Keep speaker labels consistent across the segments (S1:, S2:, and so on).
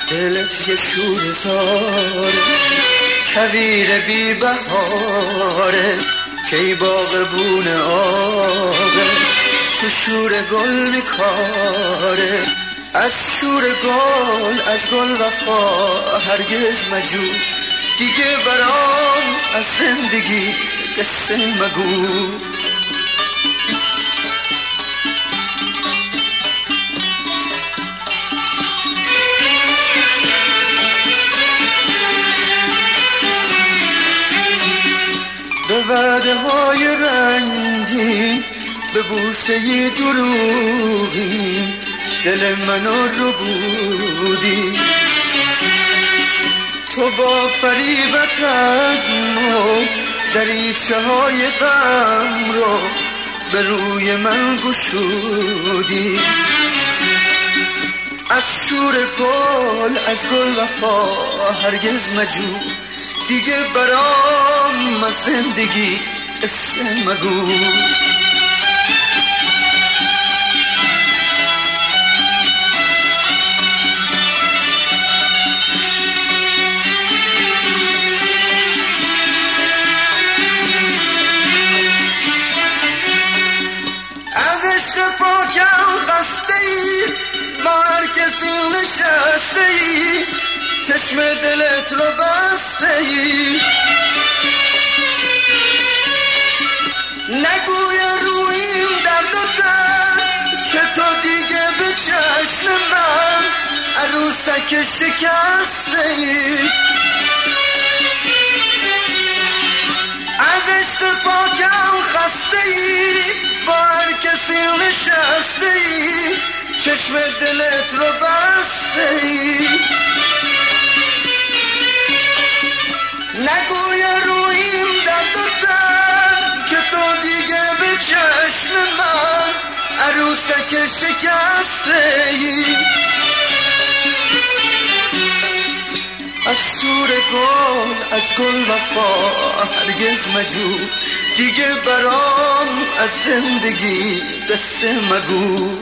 S1: دلت یه شور زاره، کویر بی بهاره، کی باغبون آبه، تو شور گل میکاره. از شور گل، از گل وفا هرگز مجو، دیگه برام از زندگی قصه مگو. به وعده های رنگین، به بوسه دروغی، دل منو رو بودی. تو با فریبت از ما دریچه های غم رو به روی من گشودی. از شور گل، از گل وفا هرگز مجو، دیگه برام از زندگی قصه مگو. از عشق پاکم خسته ای، با هر کسی نشسته ای، چشم دلت رو بسته ای. نگوی روی این درد و درد که تو دیگه به چشم من عروسک شکسته ای. از عشق پاکم خسته ای، با هر کسی نشسته ای، چشم دلت رو بسته ای. نگوی روی این درد و درد که تو دیگه به چشم من عروسک شکسته ای. از شور گل، از گل وفا هرگز مجو، دیگه برام از زندگی قصه مگو.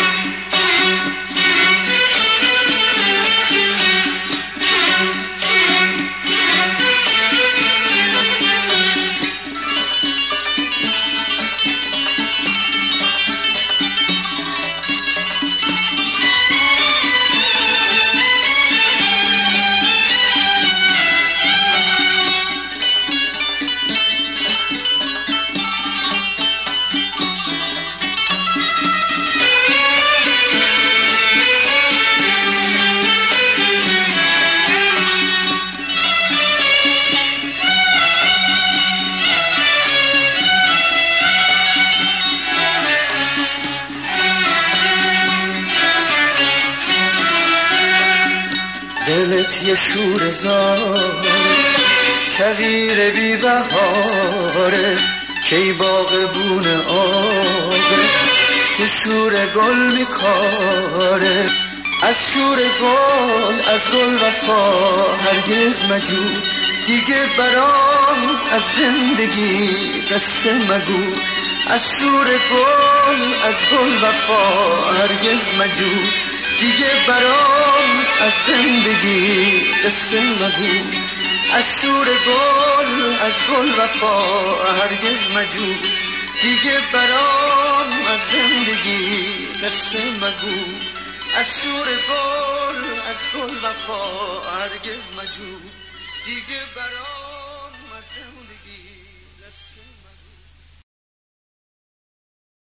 S1: دلت یه شور زاره، کویر بی بهاره، کی باغبون آبه، تو شور گل میکاره. از شور گل، از گل وفا هرگز مجو، دیگه برام از زندگی قصه مگو. از شور گل، از گل وفا هرگز مجو، دیگه برام از زندگی قصه مگو. از شور گل، از گل وفا هرگز مجو، دیگه برام از زندگی قصه مگو. از شور گل، از گل وفا هرگز مجو، دیگه برام